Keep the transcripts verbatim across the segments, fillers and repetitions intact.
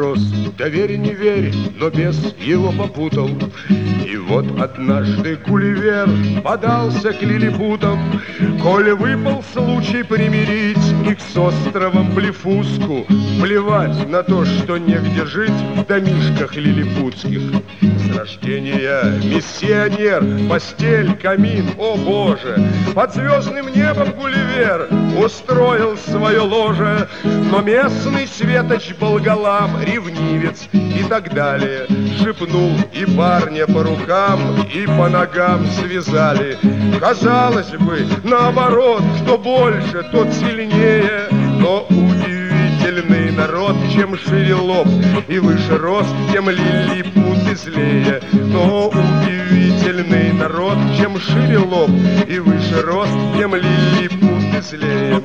матрос, да верь, не верь, но бес его попутал. И вот однажды Гулливер подался к лилипутам. Коли выпал случай примирить их с островом Блефуску, плевать на то, что негде жить в домишках лилипутских. С рождения миссионер, постель, камин, о боже! Под звездным небом Гулливер устроил свое ложе, но местный светоч Болгалам, ревнивец и так далее, шепнул, и парня по рукам и по ногам связали. Казалось бы, наоборот, кто больше, тот сильнее, но удивительный народ, чем шире лоб и выше рост, тем лилипуты злее. Но удивительный народ, чем шире лоб и выше рост, тем лилипуты злее.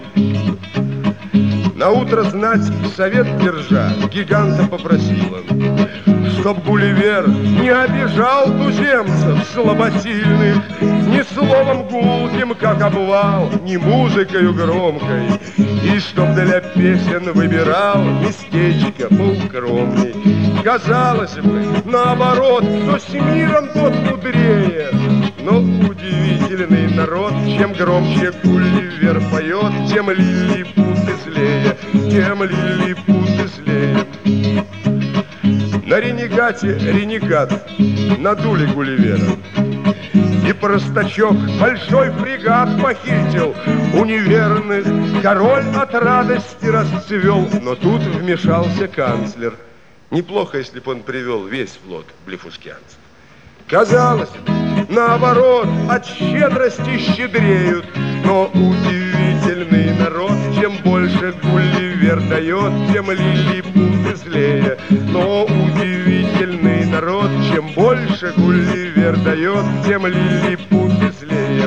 Наутро знать совет держа гиганта попросила, чтоб Гулливер не обижал туземцев слаботильных ни словом гулким, как обвал, ни музыкою громкой, и чтоб для песен выбирал местечко поукромней. Казалось бы, наоборот, кто с миром, тот мудрее, но удивительный народ, чем громче Гулливер поет, тем лилипуты злее, тем лилипуты злее. На ренегате ренегат надули Гулливера, и простачок большой фрегат похитил у неверных. Король от радости расцвел, но тут вмешался канцлер. Неплохо, если бы он привел весь флот блефускианцев. Казалось бы, наоборот, от щедрости щедреют, но удивительный народ, чем больше Гулливер дает, тем лилипуты злее. Но удивительный народ, чем больше Гулливер дает, тем лилипуты злее.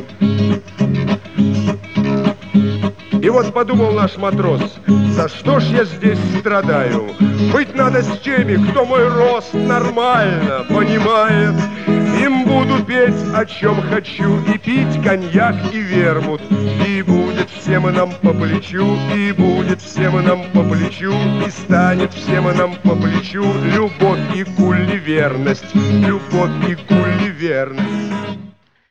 И вот подумал наш матрос, за что ж я здесь страдаю? Быть надо с теми, кто мой рост нормально понимает. Им буду петь, о чем хочу, и пить коньяк и вермут. И будет всем нам по плечу, и будет всем нам по плечу, и станет всем нам по плечу любовь и гулливерность, любовь и гулливерность.